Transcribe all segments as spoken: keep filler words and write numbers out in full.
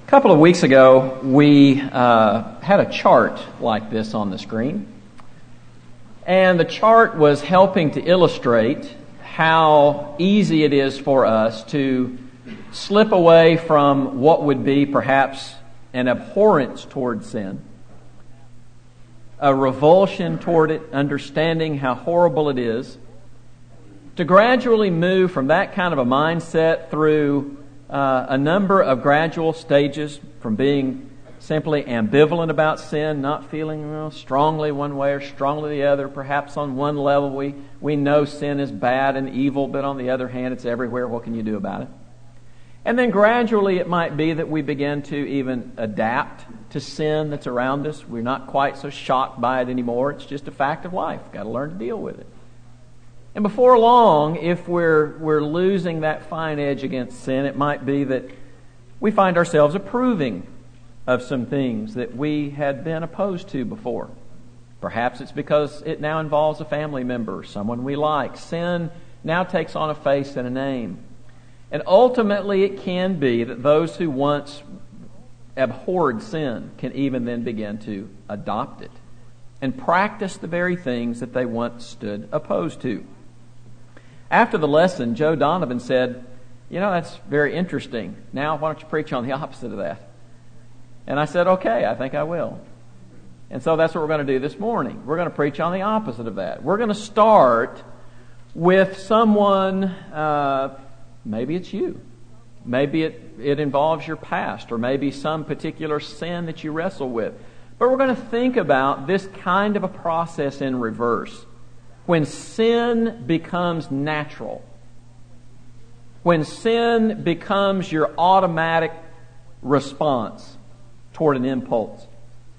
A couple of weeks ago, we uh, had a chart like this on the screen. And the chart was helping to illustrate how easy it is for us to slip away from what would be perhaps an abhorrence toward sin, a revulsion toward it, understanding how horrible it is, to gradually move from that kind of a mindset through uh, a number of gradual stages, from being simply ambivalent about sin, not feeling you know, strongly one way or strongly the other. Perhaps on one level we, we know sin is bad and evil, but on the other hand it's everywhere. What can you do about it? And then gradually it might be that we begin to even adapt to sin that's around us. We're not quite so shocked by it anymore. It's just a fact of life. Got to learn to deal with it. And before long, if we're we're losing that fine edge against sin, it might be that we find ourselves approving of some things that we had been opposed to before. Perhaps it's because it now involves a family member, someone we like. Sin now takes on a face and a name. And ultimately it can be that those who once abhorred sin can even then begin to adopt it and practice the very things that they once stood opposed to. After the lesson, Joe Donovan said, you know, that's very interesting. Now why don't you preach on the opposite of that? And I said, okay, I think I will. And so that's what we're going to do this morning. We're going to preach on the opposite of that. We're going to start with someone, uh, maybe it's you. Maybe it, it involves your past, or maybe some particular sin that you wrestle with. But we're going to think about this kind of a process in reverse. When sin becomes natural, when sin becomes your automatic response toward an impulse,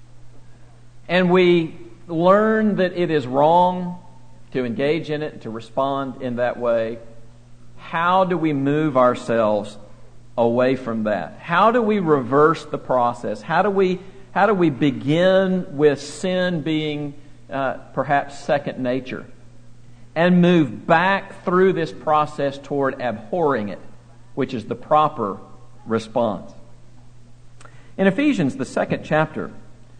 and we learn that it is wrong to engage in it, to respond in that way, how do we move ourselves away from that? How do we reverse the process? How do we how do we begin with sin being uh, perhaps second nature, and move back through this process toward abhorring it, which is the proper response? In Ephesians, the second chapter,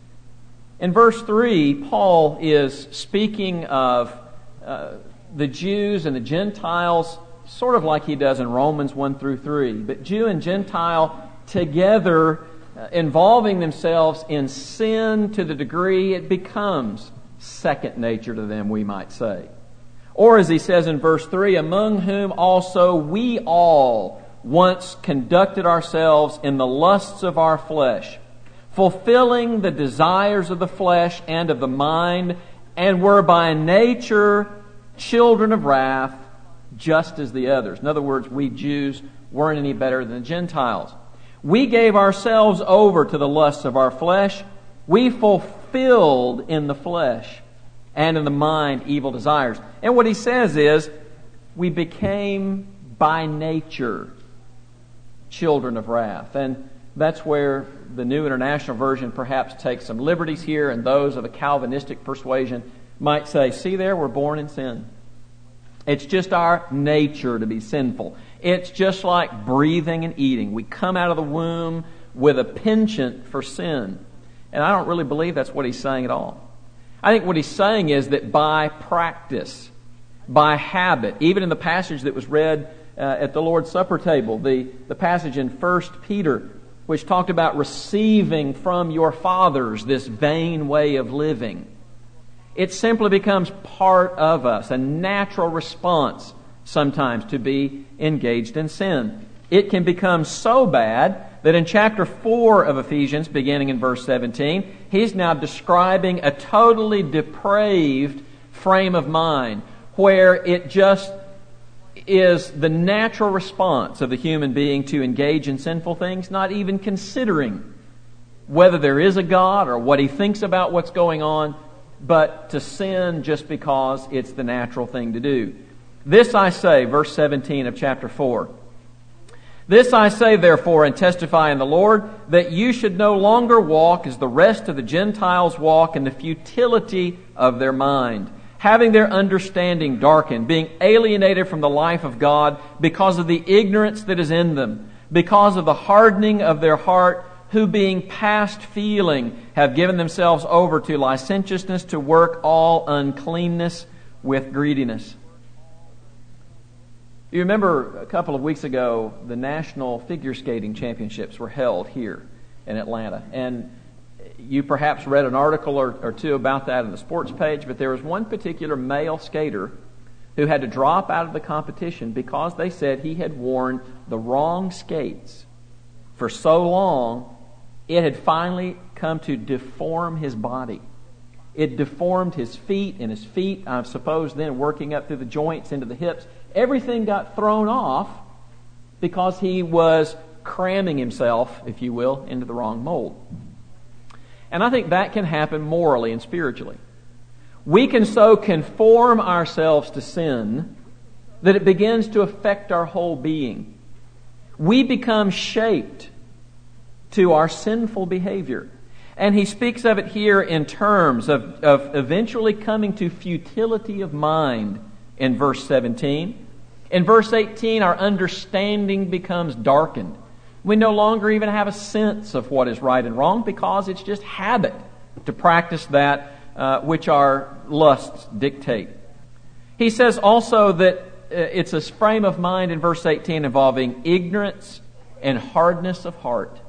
in verse three, Paul is speaking of uh, the Jews and the Gentiles, sort of like he does in Romans one through three. But Jew and Gentile together uh, involving themselves in sin to the degree it becomes second nature to them, we might say. Or as he says in verse three, among whom also we all once conducted ourselves in the lusts of our flesh, fulfilling the desires of the flesh and of the mind, and were by nature children of wrath, just as the others. In other words, we Jews weren't any better than the Gentiles. We gave ourselves over to the lusts of our flesh. We fulfilled in the flesh and in the mind evil desires. And what he says is, we became by nature children of wrath. And that's where the New International Version perhaps takes some liberties here, and those of a Calvinistic persuasion might say, see there, we're born in sin. It's just our nature to be sinful. It's just like breathing and eating. We come out of the womb with a penchant for sin. And I don't really believe that's what he's saying at all. I think what he's saying is that by practice, by habit, even in the passage that was read uh, at the Lord's Supper table, the, the passage in First Peter, which talked about receiving from your fathers this vain way of living, it simply becomes part of us, a natural response sometimes to be engaged in sin. It can become so bad that in chapter four of Ephesians, beginning in verse seventeen, he's now describing a totally depraved frame of mind, where it just is the natural response of the human being to engage in sinful things, not even considering whether there is a God or what he thinks about what's going on, but to sin just because it's the natural thing to do. This I say, verse seventeen of chapter four, this I say therefore and testify in the Lord, that you should no longer walk as the rest of the Gentiles walk in the futility of their mind, having their understanding darkened, being alienated from the life of God because of the ignorance that is in them, because of the hardening of their heart, who being past feeling have given themselves over to licentiousness, to work all uncleanness with greediness. You remember a couple of weeks ago, the National Figure Skating Championships were held here in Atlanta. And you perhaps read an article or, or two about that in the sports page, but there was one particular male skater who had to drop out of the competition because they said he had worn the wrong skates for so long, it had finally come to deform his body. It deformed his feet, and his feet, I suppose, then working up through the joints into the hips. Everything got thrown off because he was cramming himself, if you will, into the wrong mold. And I think that can happen morally and spiritually. We can so conform ourselves to sin that it begins to affect our whole being. We become shaped to our sinful behavior. And he speaks of it here in terms of, of eventually coming to futility of mind in verse seventeen. In verse eighteen, our understanding becomes darkened. We no longer even have a sense of what is right and wrong because it's just habit to practice that uh, which our lusts dictate. He says also that uh, it's a frame of mind in verse eighteen involving ignorance and hardness of heart.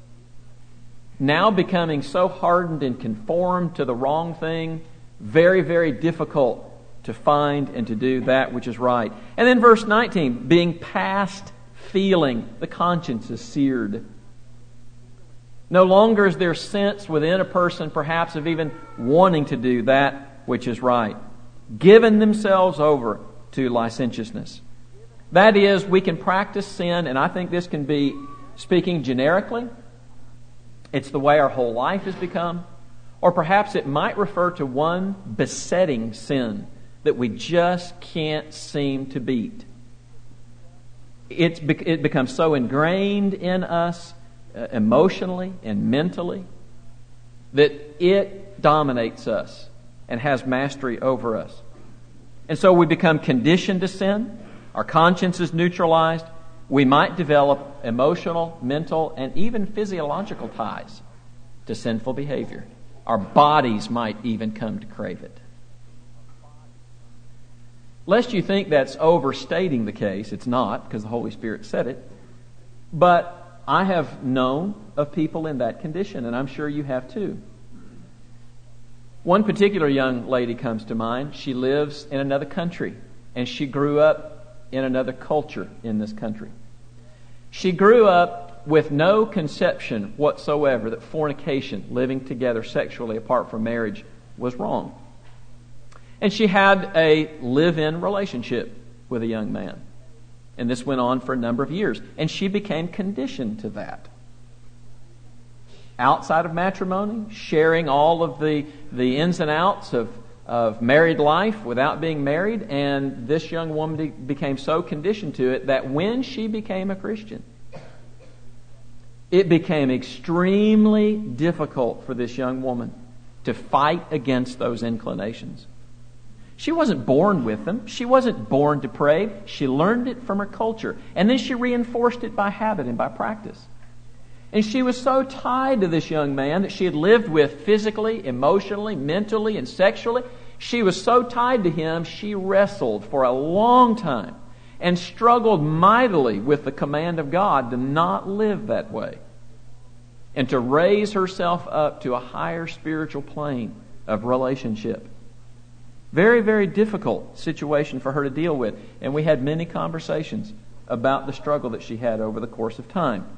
Now becoming so hardened and conformed to the wrong thing, very, very difficult to find and to do that which is right. And then verse nineteen, being past feeling, the conscience is seared. No longer is there sense within a person perhaps of even wanting to do that which is right. Given themselves over to licentiousness. That is, we can practice sin, and I think this can be speaking generically. It's the way our whole life has become. Or perhaps it might refer to one besetting sin that we just can't seem to beat. It's, it becomes so ingrained in us uh, emotionally and mentally that it dominates us and has mastery over us. And so we become conditioned to sin. Our conscience is neutralized. We might develop emotional, mental, and even physiological ties to sinful behavior. Our bodies might even come to crave it. Lest you think that's overstating the case, it's not, because the Holy Spirit said it. But I have known of people in that condition, and I'm sure you have too. One particular young lady comes to mind. She lives in another country, and she grew up in another culture in this country. She grew up with no conception whatsoever that fornication, living together sexually apart from marriage, was wrong. And she had a live-in relationship with a young man. And this went on for a number of years. And she became conditioned to that. Outside of matrimony, sharing all of the, the ins and outs of, of married life without being married. And this young woman became so conditioned to it that when she became a Christian, it became extremely difficult for this young woman to fight against those inclinations. She wasn't born with them. She wasn't born depraved. She learned it from her culture. And then she reinforced it by habit and by practice. And she was so tied to this young man that she had lived with physically, emotionally, mentally, and sexually. She was so tied to him, she wrestled for a long time and struggled mightily with the command of God to not live that way and to raise herself up to a higher spiritual plane of relationship. Very, very difficult situation for her to deal with. And we had many conversations about the struggle that she had over the course of time.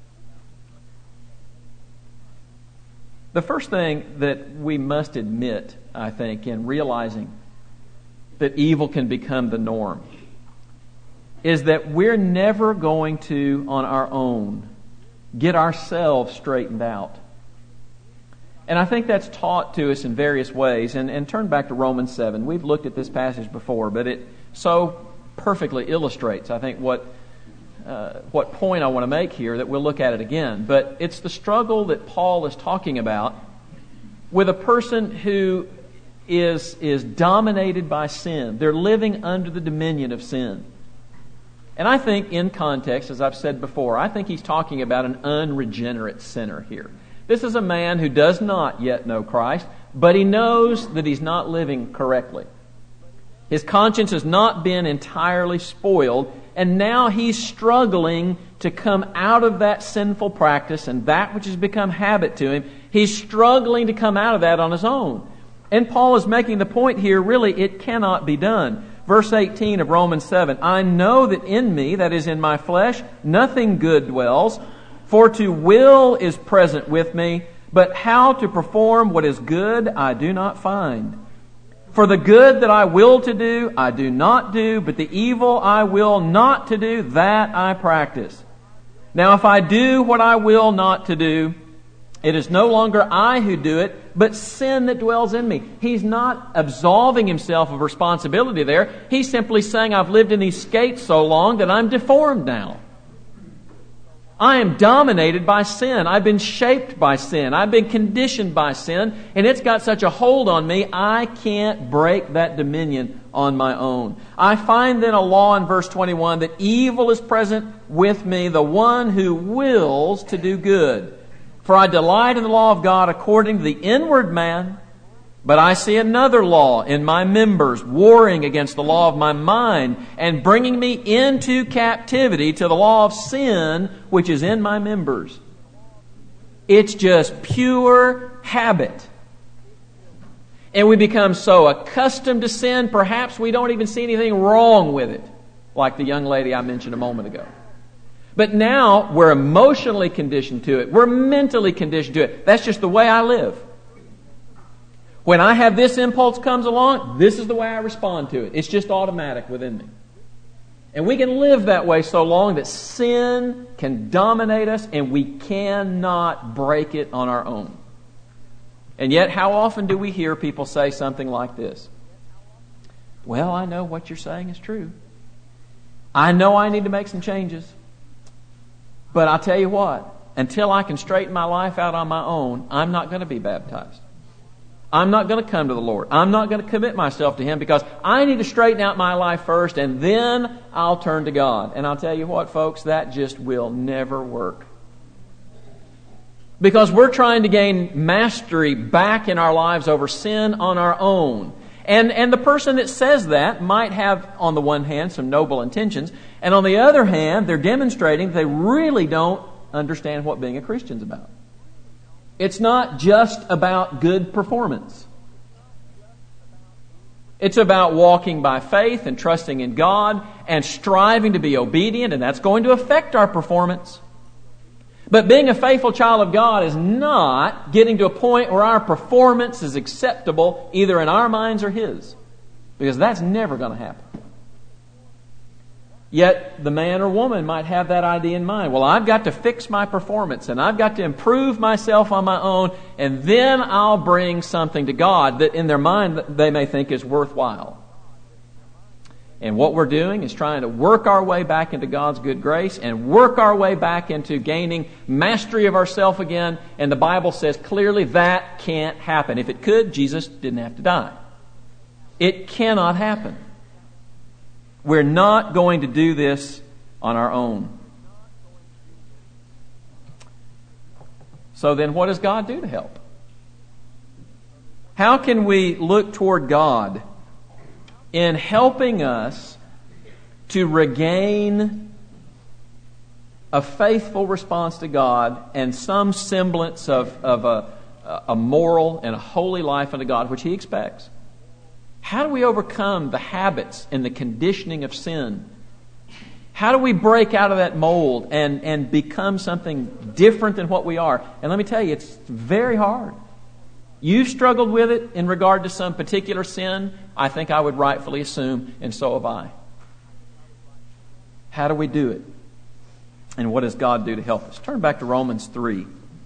The first thing that we must admit, I think, in realizing that evil can become the norm is that we're never going to, on our own, get ourselves straightened out. And I think that's taught to us in various ways. And, and turn back to Romans seven. We've looked at this passage before, but it so perfectly illustrates, I think, what uh, what point I want to make here, that we'll look at it again. But it's the struggle that Paul is talking about with a person who is, is dominated by sin. They're living under the dominion of sin. And I think in context, as I've said before, I think he's talking about an unregenerate sinner here. This is a man who does not yet know Christ, but he knows that he's not living correctly. His conscience has not been entirely spoiled, and now he's struggling to come out of that sinful practice and that which has become habit to him. He's struggling to come out of that on his own. And Paul is making the point here, really, it cannot be done. Verse eighteen of Romans seven, I know that in me, that is in my flesh, nothing good dwells, for to will is present with me, but how to perform what is good I do not find. For the good that I will to do, I do not do, but the evil I will not to do, that I practice. Now if I do what I will not to do, it is no longer I who do it, but sin that dwells in me. He's not absolving himself of responsibility there. He's simply saying, I've lived in these skates so long that I'm deformed now. I am dominated by sin. I've been shaped by sin. I've been conditioned by sin, and it's got such a hold on me, I can't break that dominion on my own. I find then a law in verse twenty-one that evil is present with me, the one who wills to do good. For I delight in the law of God according to the inward man, but I see another law in my members, warring against the law of my mind, and bringing me into captivity to the law of sin, which is in my members. It's just pure habit. And we become so accustomed to sin, perhaps we don't even see anything wrong with it, like the young lady I mentioned a moment ago. But now we're emotionally conditioned to it. We're mentally conditioned to it. That's just the way I live. When I have this impulse comes along, this is the way I respond to it. It's just automatic within me. And we can live that way so long that sin can dominate us and we cannot break it on our own. And yet, how often do we hear people say something like this? Well, I know what you're saying is true. I know I need to make some changes. But I'll tell you what, until I can straighten my life out on my own, I'm not going to be baptized. I'm not going to come to the Lord. I'm not going to commit myself to Him because I need to straighten out my life first and then I'll turn to God. And I'll tell you what, folks, that just will never work. Because we're trying to gain mastery back in our lives over sin on our own. And, and the person that says that might have, on the one hand, some noble intentions, and on the other hand, they're demonstrating they really don't understand what being a Christian's about. It's not just about good performance. It's about walking by faith and trusting in God and striving to be obedient, and that's going to affect our performance. But being a faithful child of God is not getting to a point where our performance is acceptable either in our minds or His. Because that's never going to happen. Yet the man or woman might have that idea in mind. Well, I've got to fix my performance and I've got to improve myself on my own, and then I'll bring something to God that in their mind they may think is worthwhile. And what we're doing is trying to work our way back into God's good grace and work our way back into gaining mastery of ourselves again. And the Bible says clearly that can't happen. If it could, Jesus didn't have to die. It cannot happen. We're not going to do this on our own. So then what does God do to help? How can we look toward God in helping us to regain a faithful response to God and some semblance of, of a, a moral and a holy life unto God, which He expects? How do we overcome the habits and the conditioning of sin? How do we break out of that mold and, and become something different than what we are? And let me tell you, it's very hard. You've struggled with it in regard to some particular sin, I think I would rightfully assume, and so have I. How do we do it? And what does God do to help us? Turn back to Romans three.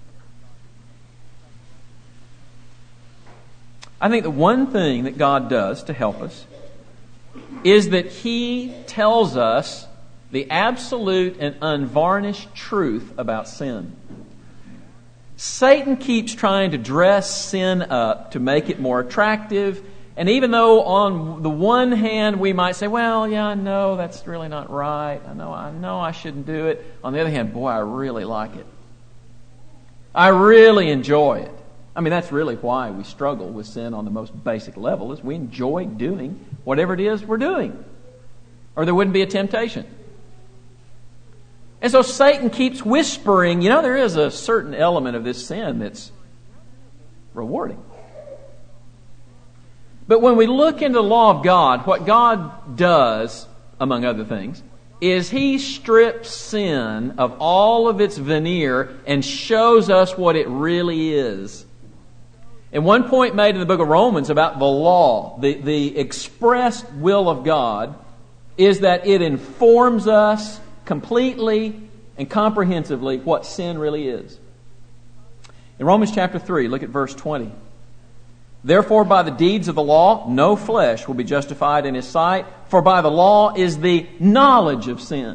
I think the one thing that God does to help us is that He tells us the absolute and unvarnished truth about sin. Satan keeps trying to dress sin up to make it more attractive And even though on the one hand we might say, well, yeah, I know that's really not right. I know, I know I shouldn't do it. On the other hand, boy, I really like it. I really enjoy it. I mean, that's really why we struggle with sin on the most basic level, is we enjoy doing whatever it is we're doing. Or there wouldn't be a temptation. And so Satan keeps whispering, you know, there is a certain element of this sin that's rewarding. But when we look into the law of God, what God does, among other things, is He strips sin of all of its veneer and shows us what it really is. And one point made in the book of Romans about the law, the, the expressed will of God, is that it informs us completely and comprehensively what sin really is. In Romans chapter three, look at verse twenty. Therefore, by the deeds of the law, no flesh will be justified in His sight, for by the law is the knowledge of sin.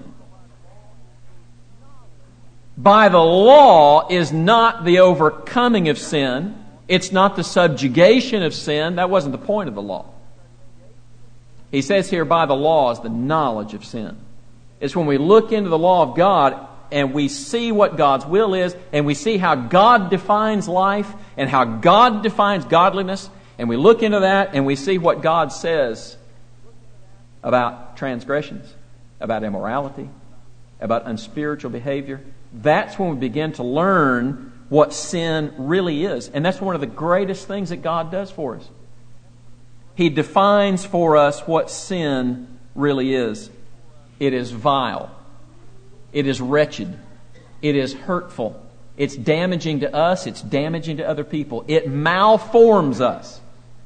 By the law is not the overcoming of sin. It's not the subjugation of sin. That wasn't the point of the law. He says here, by the law is the knowledge of sin. It's when we look into the law of God and we see what God's will is, and we see how God defines life and how God defines godliness, and we look into that and we see what God says about transgressions, about immorality, about unspiritual behavior. That's when we begin to learn what sin really is. And that's one of the greatest things that God does for us. He defines for us what sin really is. It is vile. It is wretched. It is hurtful. It's damaging to us. It's damaging to other people. It malforms us.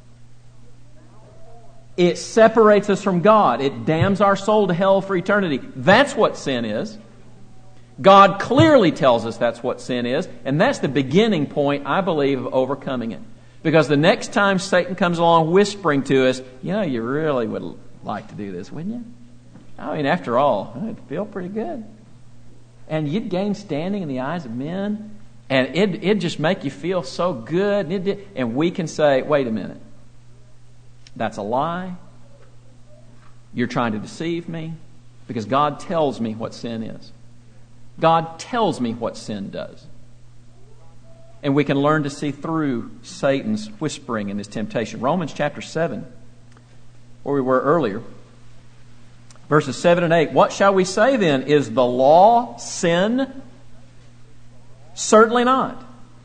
It separates us from God. It damns our soul to hell for eternity. That's what sin is. God clearly tells us that's what sin is, and that's the beginning point, I believe, of overcoming it. Because the next time Satan comes along whispering to us, you know, you really would like to do this, wouldn't you? I mean, after all, it'd feel pretty good. And you'd gain standing in the eyes of men, and it'd, it'd just make you feel so good. And, it'd, and we can say, wait a minute, that's a lie. You're trying to deceive me, because God tells me what sin is. God tells me what sin does. And we can learn to see through Satan's whispering and his temptation. Romans chapter seven, where we were earlier, verses seven and eight. What shall we say then? Is the law sin? Certainly not.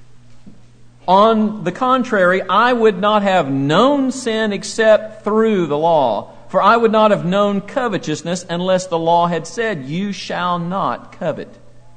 On the contrary, I would not have known sin except through the law. For I would not have known covetousness unless the law had said, you shall not covet.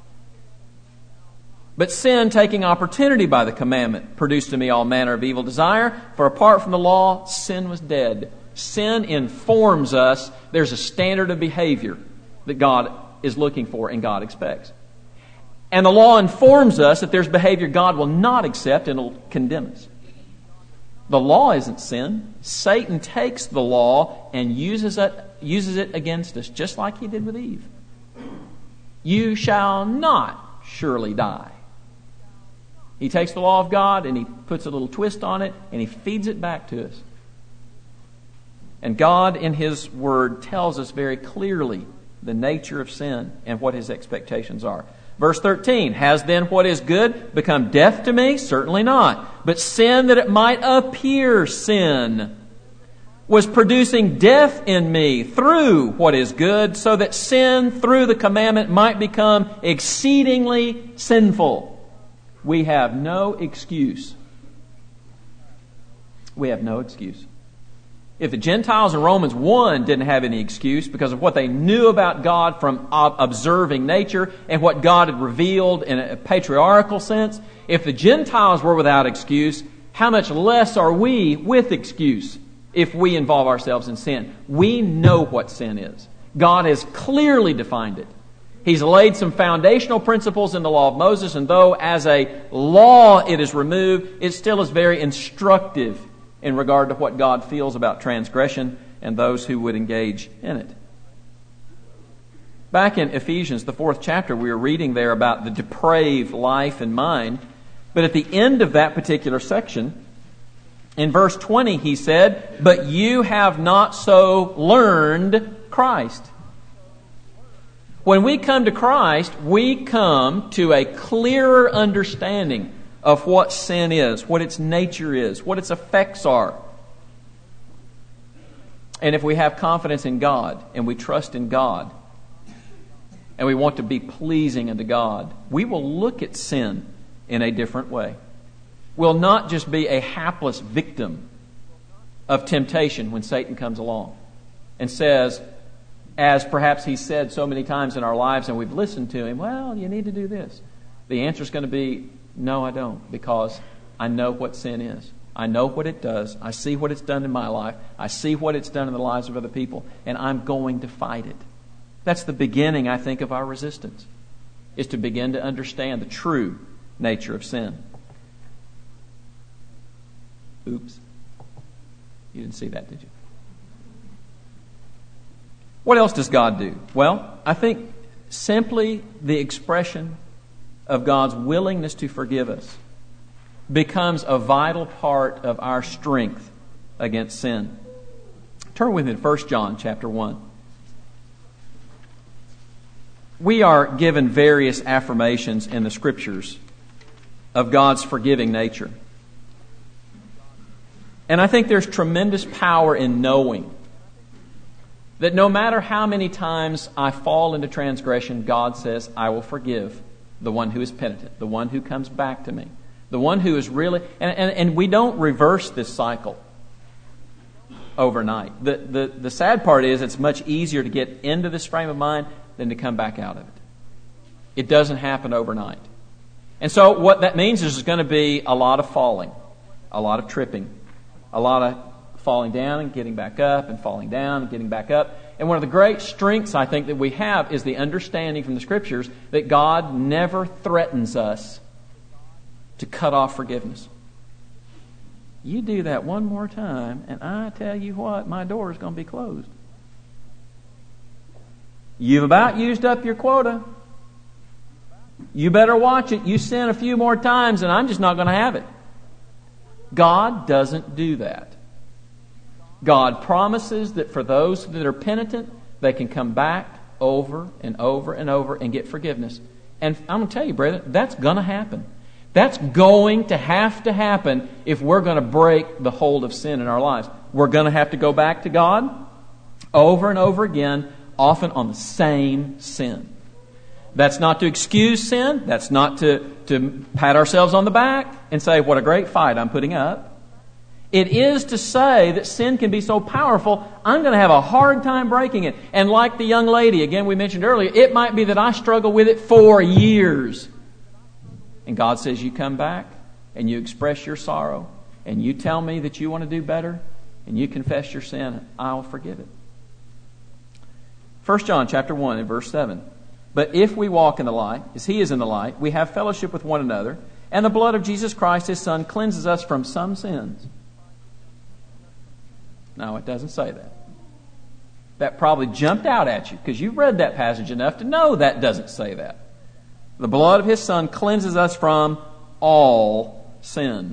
But sin, taking opportunity by the commandment, produced in me all manner of evil desire. For apart from the law, sin was dead. Sin informs us there's a standard of behavior that God is looking for and God expects. And the law informs us that there's behavior God will not accept and will condemn us. The law isn't sin. Satan takes the law and uses it, uses it against us, just like he did with Eve. You shall not surely die. He takes the law of God and he puts a little twist on it and he feeds it back to us. And God in His Word tells us very clearly the nature of sin and what His expectations are. Verse thirteen, has then what is good become death to me? Certainly not. But sin, that it might appear sin, was producing death in me through what is good, so that sin through the commandment might become exceedingly sinful. We have no excuse. We have no excuse. If the Gentiles in Romans one didn't have any excuse because of what they knew about God from observing nature and what God had revealed in a patriarchal sense, if the Gentiles were without excuse, how much less are we with excuse if we involve ourselves in sin? We know what sin is. God has clearly defined it. He's laid some foundational principles in the law of Moses, and though as a law it is removed, it still is very instructive in regard to what God feels about transgression and those who would engage in it. Back in Ephesians, the fourth chapter, we were reading there about the depraved life and mind. But at the end of that particular section, In verse twenty, he said, "But you have not so learned Christ." When we come to Christ, we come to a clearer understanding of what sin is, what its nature is, what its effects are. And if we have confidence in God and we trust in God and we want to be pleasing unto God, we will look at sin in a different way. We'll not just be a hapless victim of temptation when Satan comes along and says, as perhaps he said so many times in our lives and we've listened to him, well, you need to do this. The answer is going to be, no, I don't, because I know what sin is. I know what it does. I see what it's done in my life. I see what it's done in the lives of other people, and I'm going to fight it. That's the beginning, I think, of our resistance, is to begin to understand the true nature of sin. Oops. You didn't see that, did you? What else does God do? Well, I think simply the expression of God's willingness to forgive us becomes a vital part of our strength against sin. Turn with me to First John chapter one. We are given various affirmations in the Scriptures of God's forgiving nature. And I think there's tremendous power in knowing that no matter how many times I fall into transgression, God says, I will forgive the one who is penitent, the one who comes back to me, the one who is really... And, and, and we don't reverse this cycle overnight. The, the, the sad part is it's much easier to get into this frame of mind than to come back out of it. It doesn't happen overnight. And so what that means is there's going to be a lot of falling, a lot of tripping, a lot of falling down and getting back up and falling down and getting back up. And one of the great strengths, I think, that we have is the understanding from the Scriptures that God never threatens us to cut off forgiveness. You do that one more time, and I tell you what, my door is going to be closed. You've about used up your quota. You better watch it. You sin a few more times, and I'm just not going to have it. God doesn't do that. God promises that for those that are penitent, they can come back over and over and over and get forgiveness. And I'm going to tell you, brother, that's going to happen. That's going to have to happen if we're going to break the hold of sin in our lives. We're going to have to go back to God over and over again, often on the same sin. That's not to excuse sin. That's not to, to pat ourselves on the back and say, what a great fight I'm putting up. It is to say that sin can be so powerful, I'm going to have a hard time breaking it. And like the young lady, again we mentioned earlier, it might be that I struggle with it for years. And God says, you come back and you express your sorrow and you tell me that you want to do better and you confess your sin, I'll forgive it. First John chapter one and verse seven. But if we walk in the light, as He is in the light, we have fellowship with one another, and the blood of Jesus Christ, His Son, cleanses us from some sins. No, it doesn't say that. That probably jumped out at you because you've read that passage enough to know that doesn't say that. The blood of His Son cleanses us from all sin.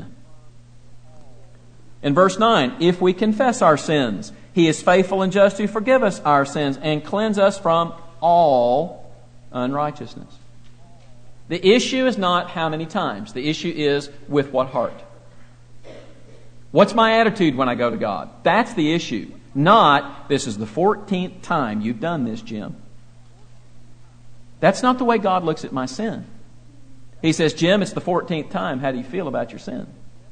In verse nine, if we confess our sins, He is faithful and just to forgive us our sins and cleanse us from all unrighteousness. The issue is not how many times. The issue is with what heart. What's my attitude when I go to God? That's the issue. Not, this is the fourteenth time you've done this, Jim. That's not the way God looks at my sin. He says, Jim, it's the fourteenth time. How do you feel about your sin?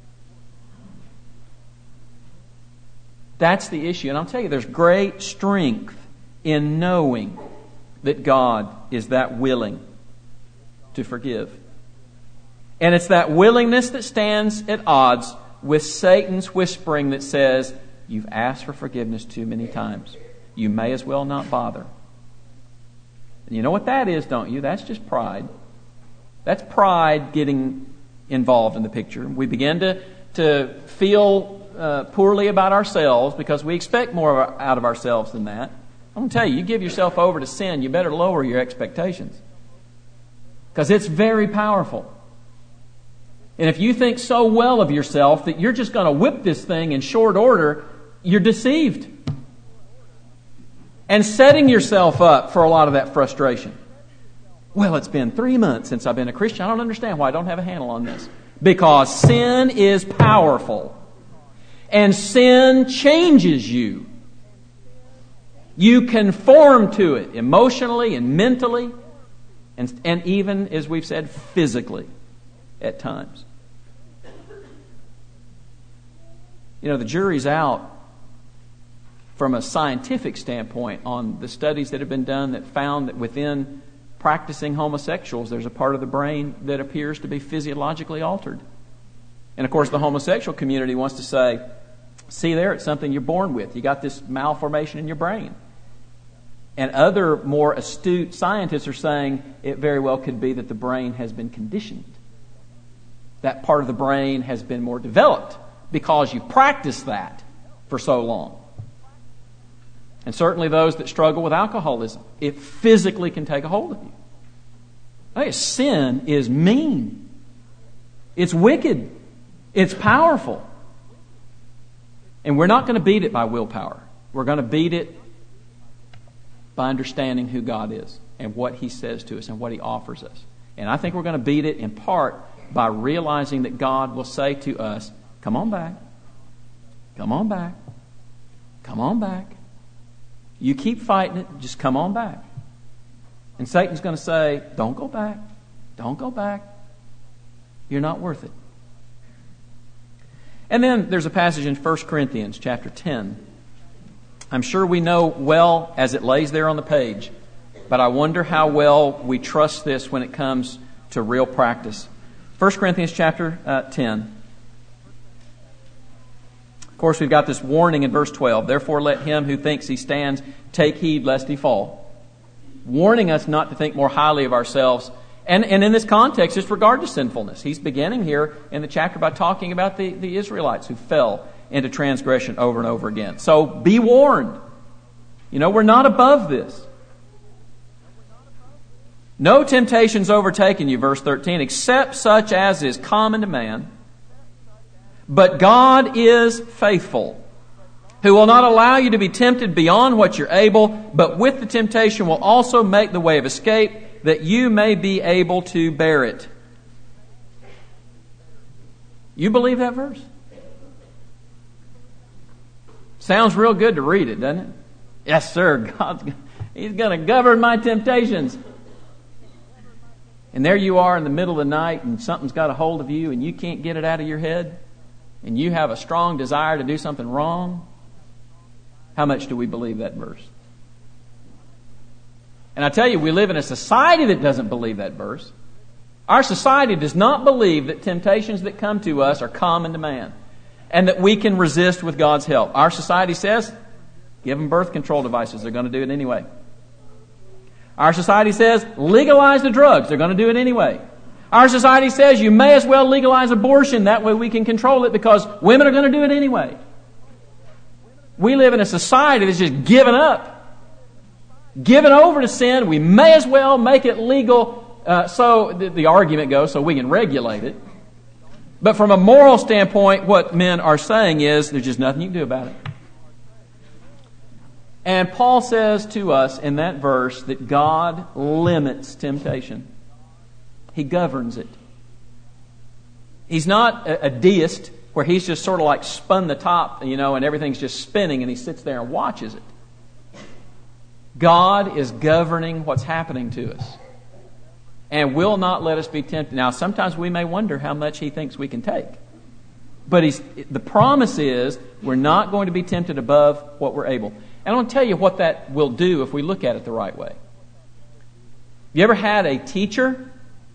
That's the issue. And I'll tell you, there's great strength in knowing that God is that willing to forgive. And it's that willingness that stands at odds with Satan's whispering that says, you've asked for forgiveness too many times. You may as well not bother. And you know what that is, don't you? That's just pride. That's pride getting involved in the picture. We begin to, to feel uh, poorly about ourselves because we expect more out of ourselves than that. I'm going to tell you, you give yourself over to sin, you better lower your expectations. Because it's very powerful. And if you think so well of yourself that you're just going to whip this thing in short order, you're deceived. And setting yourself up for a lot of that frustration. Well, it's been three months since I've been a Christian. I don't understand why I don't have a handle on this. Because sin is powerful. And sin changes you. You conform to it emotionally and mentally. And, and even, as we've said, physically at times. You know, the jury's out from a scientific standpoint on the studies that have been done that found that within practicing homosexuals, there's a part of the brain that appears to be physiologically altered. And of course, the homosexual community wants to say, see there, it's something you're born with. You got this malformation in your brain. And other more astute scientists are saying it very well could be that the brain has been conditioned. That part of the brain has been more developed because you practiced that for so long. And certainly those that struggle with alcoholism, it physically can take a hold of you. Hey, sin is mean. It's wicked. It's powerful. And we're not going to beat it by willpower. We're going to beat it by understanding who God is and what He says to us and what He offers us. And I think we're going to beat it in part by realizing that God will say to us, come on back. Come on back. Come on back. You keep fighting it, just come on back. And Satan's going to say, don't go back. Don't go back. You're not worth it. And then there's a passage in First Corinthians chapter ten. I'm sure we know well as it lays there on the page, but I wonder how well we trust this when it comes to real practice. First Corinthians chapter uh, ten. Of course, we've got this warning in verse twelve. Therefore, let him who thinks he stands take heed lest he fall. Warning us not to think more highly of ourselves. And, and in this context, it's regard to sinfulness. He's beginning here in the chapter by talking about the, the Israelites who fell into transgression over and over again. So be warned. You know, we're not above this. No temptation's overtaken you, verse thirteen, except such as is common to man. But God is faithful, who will not allow you to be tempted beyond what you're able, but with the temptation will also make the way of escape, that you may be able to bear it. You believe that verse? Sounds real good to read it, doesn't it? Yes, sir. God's He's going to govern my temptations. And there you are in the middle of the night and something's got a hold of you and you can't get it out of your head. And you have a strong desire to do something wrong. How much do we believe that verse? And I tell you, we live in a society that doesn't believe that verse. Our society does not believe that temptations that come to us are common to man and that we can resist with God's help. Our society says, give them birth control devices. They're going to do it anyway. Our society says, legalize the drugs. They're going to do it anyway. Our society says you may as well legalize abortion. That way we can control it because women are going to do it anyway. We live in a society that's just given up. Given over to sin. We may as well make it legal. Uh, so the, the argument goes so we can regulate it. But from a moral standpoint, what men are saying is there's just nothing you can do about it. And Paul says to us in that verse that God limits temptation. He governs it. He's not a, a deist where he's just sort of like spun the top, you know, and everything's just spinning and he sits there and watches it. God is governing what's happening to us and will not let us be tempted. Now, sometimes we may wonder how much He thinks we can take. But he's, the promise is we're not going to be tempted above what we're able. And I want to tell you what that will do if we look at it the right way. You ever had a teacher,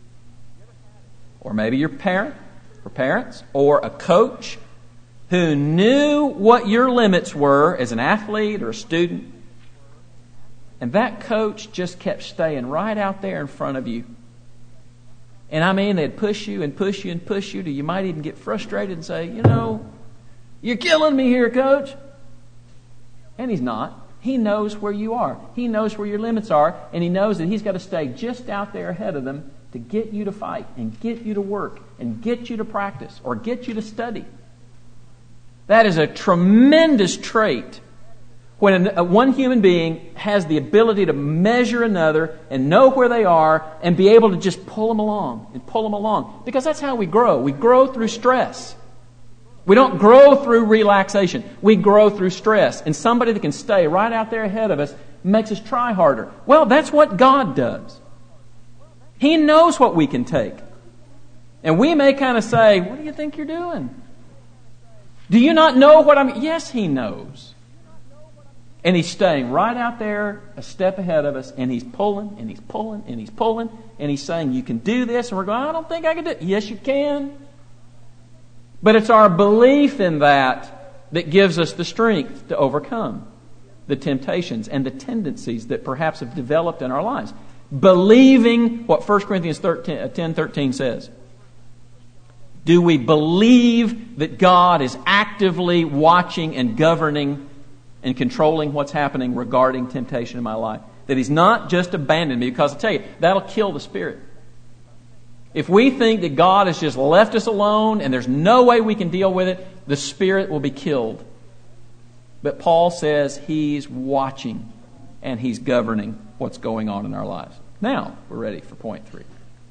or maybe your parent, or parents, or a coach who knew what your limits were as an athlete or a student, and that coach just kept staying right out there in front of you? And I mean, they'd push you and push you and push you till you might even get frustrated and say, you know, you're killing me here, coach. And he's not. He knows where you are. He knows where your limits are. And he knows that he's got to stay just out there ahead of them to get you to fight and get you to work and get you to practice or get you to study. That is a tremendous trait when a, one human being has the ability to measure another and know where they are and be able to just pull them along and pull them along. Because that's how we grow. We grow through stress. We don't grow through relaxation. We grow through stress. And somebody that can stay right out there ahead of us makes us try harder. Well, that's what God does. He knows what we can take. And we may kind of say, what do you think you're doing? Do you not know what I'm... Yes, He knows. And He's staying right out there a step ahead of us, and He's pulling, and He's pulling, and He's pulling, and He's saying, you can do this. And we're going, I don't think I can do it. Yes, you can. But it's our belief in that that gives us the strength to overcome the temptations and the tendencies that perhaps have developed in our lives. Believing what First Corinthians ten thirteen says. Do we believe that God is actively watching and governing and controlling what's happening regarding temptation in my life? That He's not just abandoned me, because I tell you, that'll kill the Spirit. If we think that God has just left us alone and there's no way we can deal with it, the Spirit will be killed. But Paul says He's watching and He's governing what's going on in our lives. Now, we're ready for point three.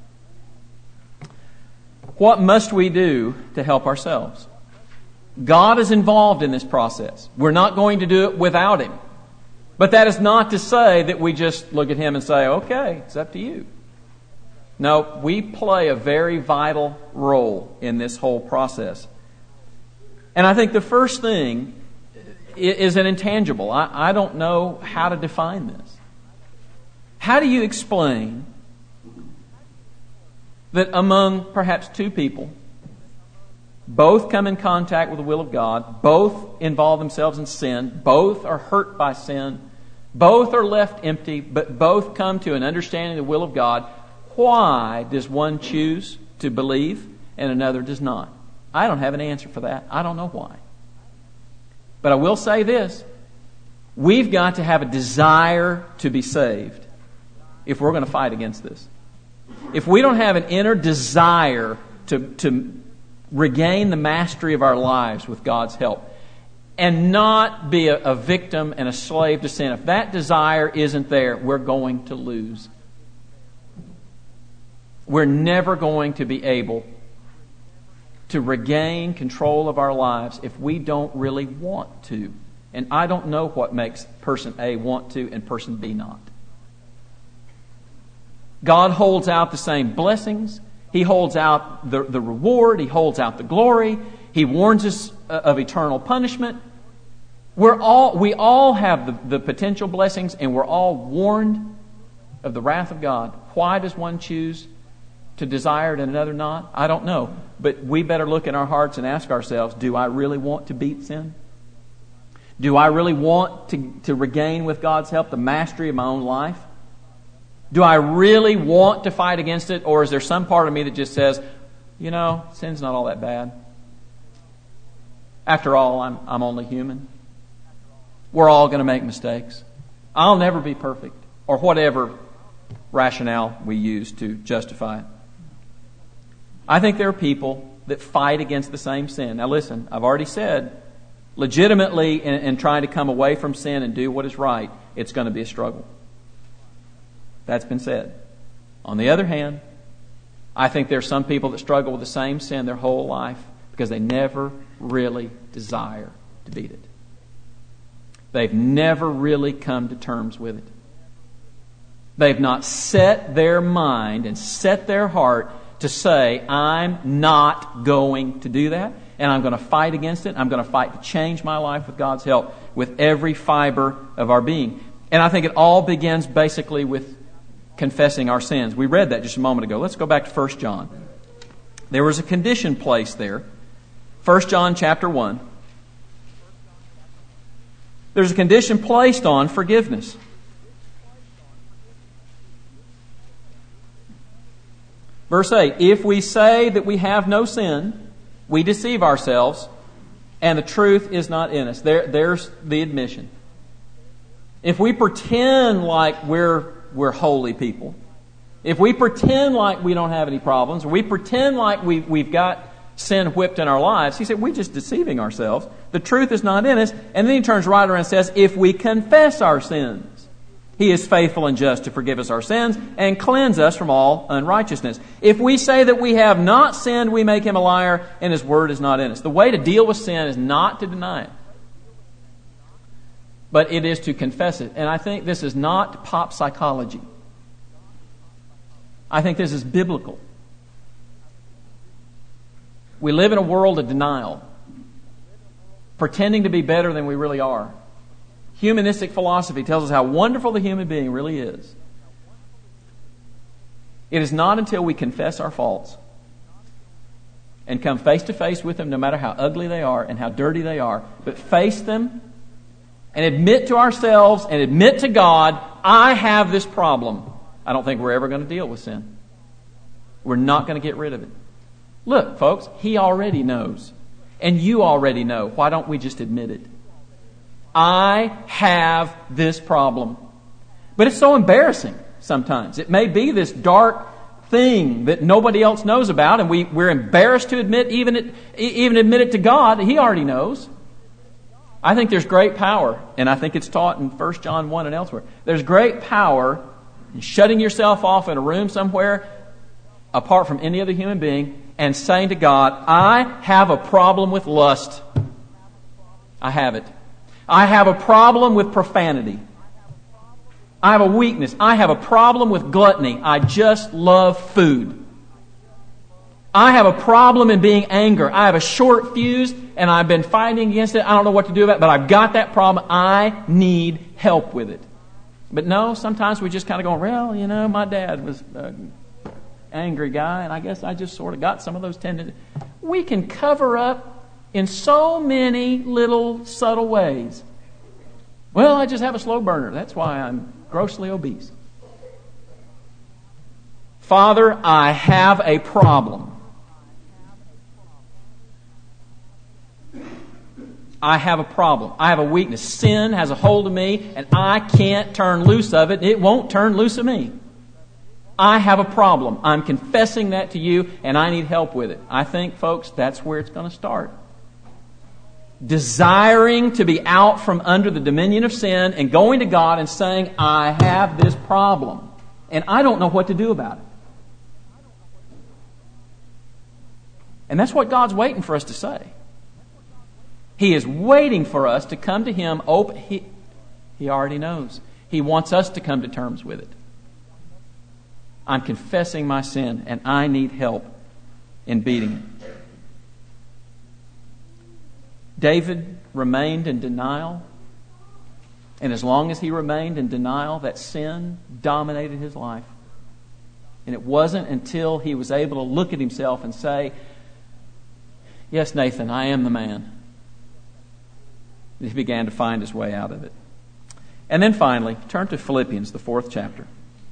What must we do to help ourselves? God is involved in this process. We're not going to do it without Him. But that is not to say that we just look at Him and say, okay, it's up to you. No, we play a very vital role in this whole process. And I think the first thing is an intangible. I, I don't know how to define this. How do you explain that among perhaps two people, both come in contact with the will of God, both involve themselves in sin, both are hurt by sin, both are left empty, but both come to an understanding of the will of God? Why does one choose to believe and another does not? I don't have an answer for that. I don't know why. But I will say this. We've got to have a desire to be saved if we're going to fight against this. If we don't have an inner desire to, to regain the mastery of our lives with God's help and not be a, a victim and a slave to sin, if that desire isn't there, we're going to lose. We're never going to be able to regain control of our lives if we don't really want to. And I don't know what makes person A want to and person B not. God holds out the same blessings. He holds out the, the reward. He holds out the glory. He warns us of eternal punishment. We're all, we all have the, the potential blessings, and we're all warned of the wrath of God. Why does one choose to desire it and another not? I don't know. But we better look in our hearts and ask ourselves, do I really want to beat sin? Do I really want to, to regain with God's help the mastery of my own life? Do I really want to fight against it? Or is there some part of me that just says, you know, sin's not all that bad. After all, I'm, I'm only human. We're all going to make mistakes. I'll never be perfect. Or whatever rationale we use to justify it. I think there are people that fight against the same sin. Now listen, I've already said, legitimately in, in trying to come away from sin and do what is right, it's going to be a struggle. That's been said. On the other hand, I think there are some people that struggle with the same sin their whole life because they never really desire to beat it. They've never really come to terms with it. They've not set their mind and set their heart to say, I'm not going to do that, and I'm going to fight against it. I'm going to fight to change my life with God's help with every fiber of our being. And I think it all begins basically with confessing our sins. We read that just a moment ago. Let's go back to First John. There was a condition placed there. First John chapter one. There's a condition placed on forgiveness. Verse eight, if we say that we have no sin, we deceive ourselves, and the truth is not in us. There, there's the admission. If we pretend like we're, we're holy people, If we pretend like we don't have any problems, or we pretend like we've, we've got sin whipped in our lives, he said, we're just deceiving ourselves. The truth is not in us. And then he turns right around and says, if we confess our sins, He is faithful and just to forgive us our sins and cleanse us from all unrighteousness. If we say that we have not sinned, we make Him a liar, and His word is not in us. The way to deal with sin is not to deny it, but it is to confess it. And I think this is not pop psychology. I think this is biblical. We live in a world of denial, pretending to be better than we really are. Humanistic philosophy tells us how wonderful the human being really is. It is not until we confess our faults and come face to face with them, no matter how ugly they are and how dirty they are, but face them and admit to ourselves and admit to God, I have this problem. I don't think we're ever going to deal with sin. We're not going to get rid of it. Look, folks, He already knows. And you already know. Why don't we just admit it? I have this problem. But it's so embarrassing sometimes. It may be this dark thing that nobody else knows about, and we, we're embarrassed to admit, even, it, even admit it to God. He already knows. I think there's great power, and I think it's taught in First John one and elsewhere. There's great power in shutting yourself off in a room somewhere apart from any other human being and saying to God, I have a problem with lust. I have it. I have a problem with profanity. I have a weakness. I have a problem with gluttony. I just love food. I have a problem in being angry. I have a short fuse and I've been fighting against it. I don't know what to do about it, but I've got that problem. I need help with it. But no, sometimes we just kind of go, well, you know, my dad was an angry guy, and I guess I just sort of got some of those tendencies. We can cover up in so many little subtle ways. Well, I just have a slow burner. That's why I'm grossly obese. Father, I have a problem. I have a problem. I have a weakness. Sin has a hold of me, and I can't turn loose of it. It won't turn loose of me. I have a problem. I'm confessing that to you, and I need help with it. I think, folks, that's where it's going to start. Desiring to be out from under the dominion of sin and going to God and saying, I have this problem, and I don't know what to do about it. And that's what God's waiting for us to say. He is waiting for us to come to Him open. He, he already knows. He wants us to come to terms with it. I'm confessing my sin, and I need help in beating it. David remained in denial, and as long as he remained in denial, that sin dominated his life. And it wasn't until he was able to look at himself and say, yes, Nathan, I am the man, that he began to find his way out of it. And then finally, turn to Philippians, the fourth chapter.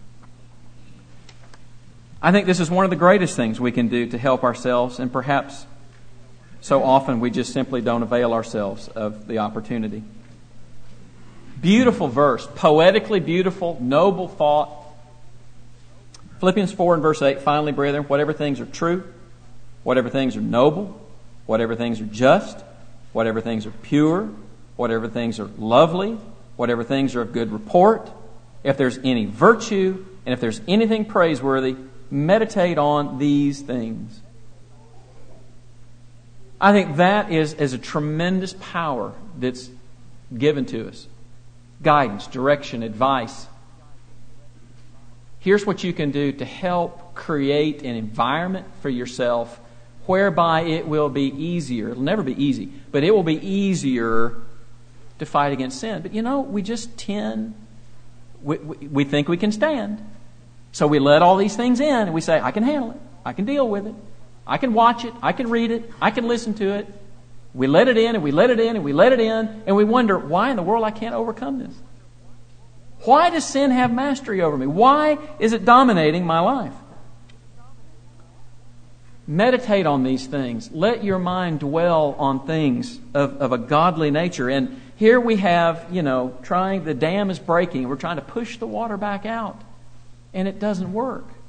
I think this is one of the greatest things we can do to help ourselves, and perhaps so often we just simply don't avail ourselves of the opportunity. Beautiful verse, poetically beautiful, noble thought. Philippians four and verse eight, finally, brethren, whatever things are true, whatever things are noble, whatever things are just, whatever things are pure, whatever things are lovely, whatever things are of good report, if there's any virtue, and if there's anything praiseworthy, meditate on these things. I think that is, is a tremendous power that's given to us. Guidance, direction, advice. Here's what you can do to help create an environment for yourself whereby it will be easier. It'll never be easy, but it will be easier to fight against sin. But you know, we just tend, we, we, we think we can stand. So we let all these things in and we say, I can handle it. I can deal with it. I can watch it. I can read it. I can listen to it. We let it in and we let it in and we let it in, and we wonder, why in the world I can't overcome this? Why does sin have mastery over me? Why is it dominating my life? Meditate on these things. Let your mind dwell on things of, of a godly nature. And here we have, you know, trying, the dam is breaking. We're trying to push the water back out, and it doesn't work.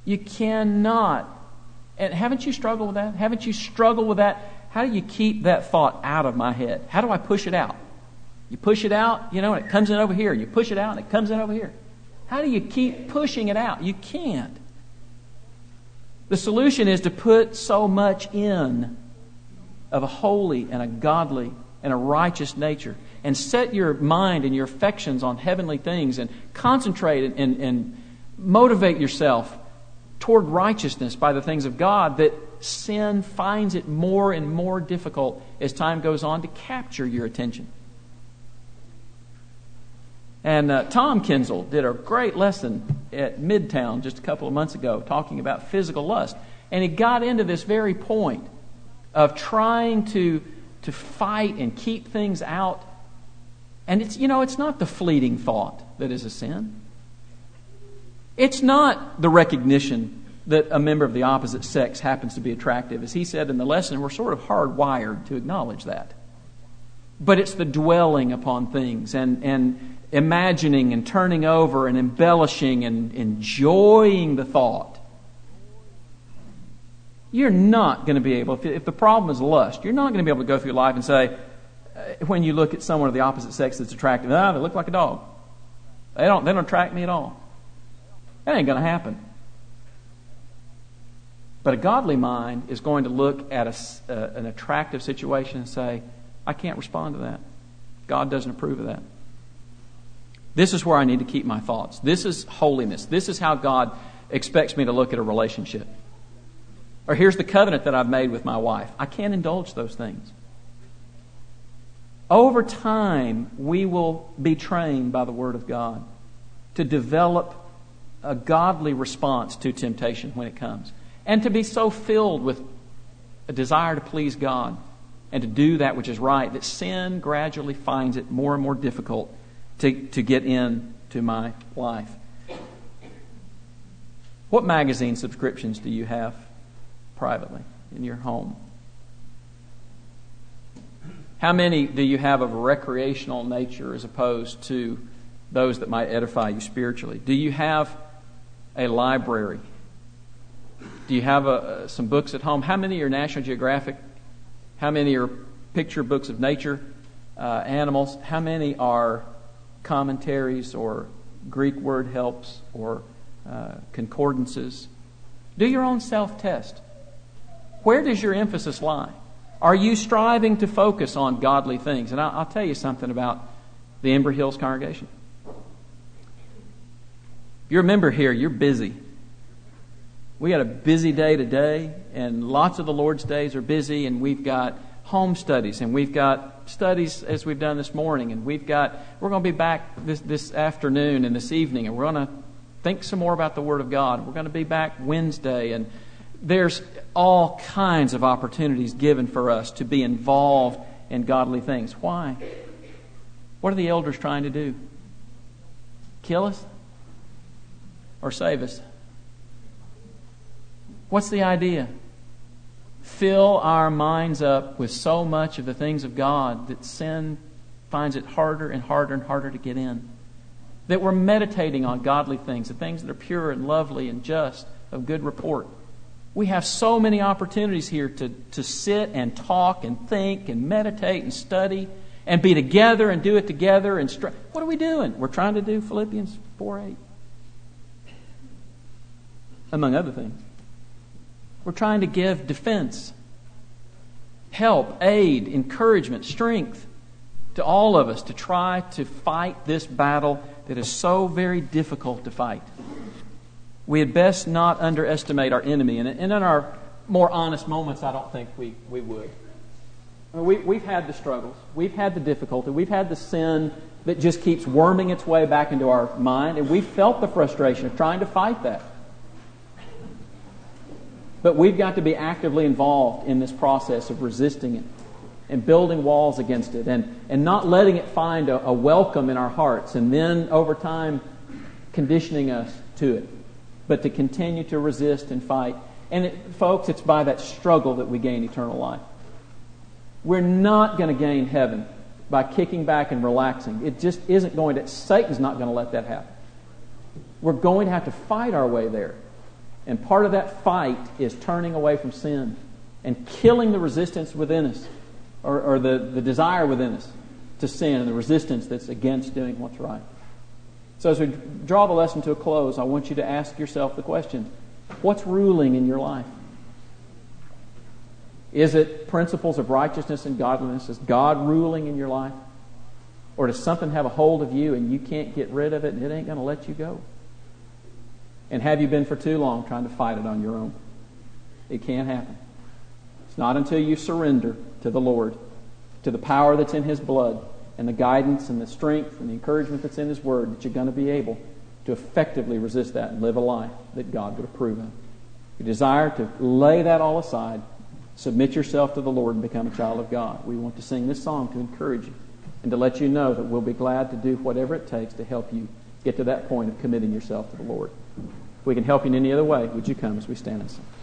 You cannot. And haven't you struggled with that? Haven't you struggled with that? How do you keep that thought out of my head? How do I push it out? You push it out, you know, and it comes in over here. You push it out and it comes in over here. How do you keep pushing it out? You can't. The solution is to put so much in of a holy and a godly and a righteous nature, and set your mind and your affections on heavenly things, and concentrate and, and, and motivate yourself toward righteousness by the things of God, that sin finds it more and more difficult as time goes on to capture your attention. And uh, Tom Kinsel did a great lesson at Midtown just a couple of months ago talking about physical lust. And he got into this very point of trying to, to fight and keep things out. And it's, you know, it's not the fleeting thought that is a sin. It's not the recognition that a member of the opposite sex happens to be attractive. As he said in the lesson, we're sort of hardwired to acknowledge that. But it's the dwelling upon things and, and imagining and turning over and embellishing and enjoying the thought. You're not going to be able, if, if the problem is lust, you're not going to be able to go through life and say, when you look at someone of the opposite sex that's attractive, ah, they look like a dog. They don't, they don't attract me at all. That ain't going to happen. But a godly mind is going to look at a, uh, an attractive situation and say, I can't respond to that. God doesn't approve of that. This is where I need to keep my thoughts. This is holiness. This is how God expects me to look at a relationship. Or here's the covenant that I've made with my wife. I can't indulge those things. Over time, we will be trained by the Word of God to develop a godly response to temptation when it comes. And to be so filled with a desire to please God and to do that which is right, that sin gradually finds it more and more difficult to, to get into my life. What magazine subscriptions do you have privately in your home? How many do you have of a recreational nature as opposed to those that might edify you spiritually? Do you have a library? Do you have a, some books at home? How many are National Geographic? How many are picture books of nature, uh, animals? How many are commentaries or Greek word helps or uh, concordances? Do your own self-test. Where does your emphasis lie? Are you striving to focus on godly things? And I'll, I'll tell you something about the Embry Hills congregation. If you're a member here, you're busy. We got a busy day today, and lots of the Lord's days are busy, and we've got home studies, and we've got studies as we've done this morning, and we've got, we're going to be back this, this afternoon and this evening, and we're going to think some more about the Word of God. We're going to be back Wednesday, and there's all kinds of opportunities given for us to be involved in godly things. Why? What are the elders trying to do? Kill us? Or save us? What's the idea? Fill our minds up with so much of the things of God that sin finds it harder and harder and harder to get in. That we're meditating on godly things, the things that are pure and lovely and just, of good report. We have so many opportunities here to, to sit and talk and think and meditate and study and be together and do it together. And str- What are we doing? We're trying to do Philippians four eight. Among other things. We're trying to give defense, help, aid, encouragement, strength to all of us to try to fight this battle that is so very difficult to fight. We had best not underestimate our enemy. And in our more honest moments, I don't think we, we would. I mean, we, we've had the struggles. We've had the difficulty. We've had the sin that just keeps worming its way back into our mind. And we've felt the frustration of trying to fight that. But we've got to be actively involved in this process of resisting it and building walls against it and, and not letting it find a, a welcome in our hearts and then over time conditioning us to it. But to continue to resist and fight. And it, folks, it's by that struggle that we gain eternal life. We're not going to gain heaven by kicking back and relaxing. It just isn't going to, Satan's not going to let that happen. We're going to have to fight our way there. And part of that fight is turning away from sin and killing the resistance within us, or, or the, the desire within us to sin and the resistance that's against doing what's right. So as we draw the lesson to a close, I want you to ask yourself the question, what's ruling in your life? Is it principles of righteousness and godliness? Is God ruling in your life? Or does something have a hold of you and you can't get rid of it and it ain't going to let you go? And have you been for too long trying to fight it on your own? It can't happen. It's not until you surrender to the Lord, to the power that's in His blood, and the guidance and the strength and the encouragement that's in His Word, that you're going to be able to effectively resist that and live a life that God would approve of. If you desire to lay that all aside, submit yourself to the Lord and become a child of God. We want to sing this song to encourage you and to let you know that we'll be glad to do whatever it takes to help you get to that point of committing yourself to the Lord. If we can help you in any other way, would you come as we stand and sing?